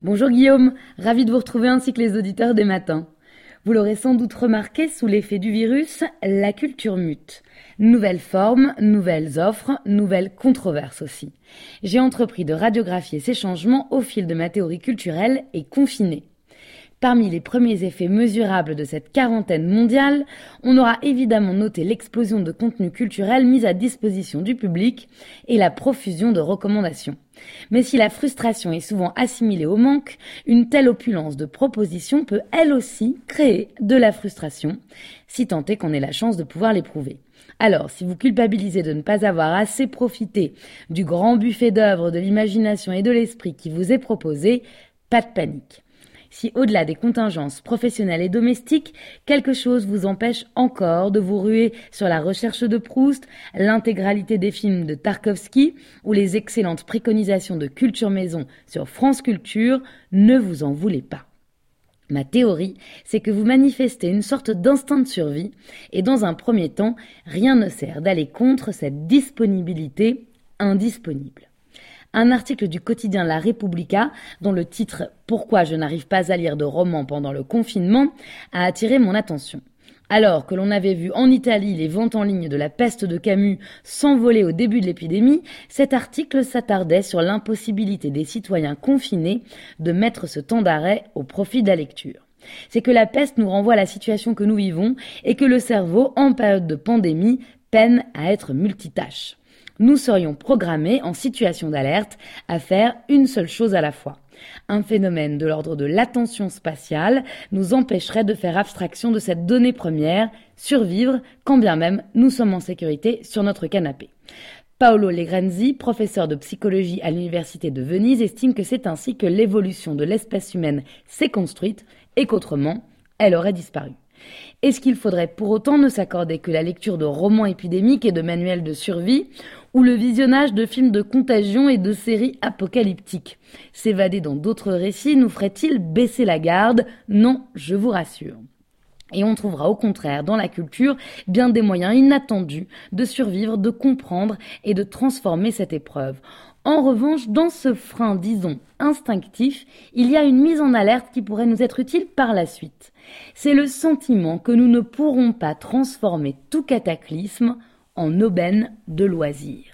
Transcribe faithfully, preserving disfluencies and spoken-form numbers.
Bonjour Guillaume, ravi de vous retrouver ainsi que les auditeurs des matins. Vous l'aurez sans doute remarqué, sous l'effet du virus, la culture mute. Nouvelles formes, nouvelles offres, nouvelles controverses aussi. J'ai entrepris de radiographier ces changements au fil de ma théorie culturelle et confinée. Parmi les premiers effets mesurables de cette quarantaine mondiale, on aura évidemment noté l'explosion de contenus culturels mis à disposition du public et la profusion de recommandations. Mais si la frustration est souvent assimilée au manque, une telle opulence de propositions peut elle aussi créer de la frustration, si tant est qu'on ait la chance de pouvoir l'éprouver. Alors, si vous culpabilisez de ne pas avoir assez profité du grand buffet d'œuvres de l'imagination et de l'esprit qui vous est proposé, pas de panique. Si au-delà des contingences professionnelles et domestiques, quelque chose vous empêche encore de vous ruer sur la recherche de Proust, l'intégralité des films de Tarkovsky ou les excellentes préconisations de Culture Maison sur France Culture, ne vous en voulez pas. Ma théorie, c'est que vous manifestez une sorte d'instinct de survie et dans un premier temps, rien ne sert d'aller contre cette disponibilité indisponible. Un article du quotidien La Repubblica, dont le titre « Pourquoi je n'arrive pas à lire de romans pendant le confinement » a attiré mon attention. Alors que l'on avait vu en Italie les ventes en ligne de La Peste de Camus s'envoler au début de l'épidémie, cet article s'attardait sur l'impossibilité des citoyens confinés de mettre ce temps d'arrêt au profit de la lecture. C'est que la peste nous renvoie à la situation que nous vivons et que le cerveau, en période de pandémie, peine à être multitâche. Nous serions programmés en situation d'alerte à faire une seule chose à la fois. Un phénomène de l'ordre de l'attention spatiale nous empêcherait de faire abstraction de cette donnée première, survivre quand bien même nous sommes en sécurité sur notre canapé. Paolo Legrenzi, professeur de psychologie à l'université de Venise, estime que c'est ainsi que l'évolution de l'espèce humaine s'est construite et qu'autrement, elle aurait disparu. Est-ce qu'il faudrait pour autant ne s'accorder que la lecture de romans épidémiques et de manuels de survie ou le visionnage de films de contagion et de séries apocalyptiques? S'évader dans d'autres récits nous ferait-il baisser la garde? Non, je vous rassure. Et on trouvera au contraire dans la culture bien des moyens inattendus de survivre, de comprendre et de transformer cette épreuve. En revanche, dans ce frein, disons, instinctif, il y a une mise en alerte qui pourrait nous être utile par la suite. C'est le sentiment que nous ne pourrons pas transformer tout cataclysme en aubaine de loisir.